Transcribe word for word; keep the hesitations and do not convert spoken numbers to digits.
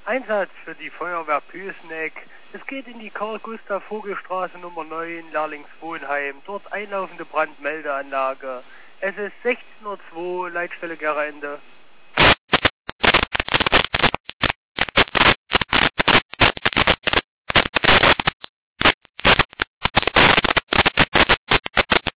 Einsatz für die Feuerwehr Pösneck. Es geht in die Karl-Gustav-Vogel-Straße Nummer neun, Lerlingswohnheim. Dort einlaufende Brandmeldeanlage. Es ist sechzehn Uhr zwei, Leitstelle Gera Ende.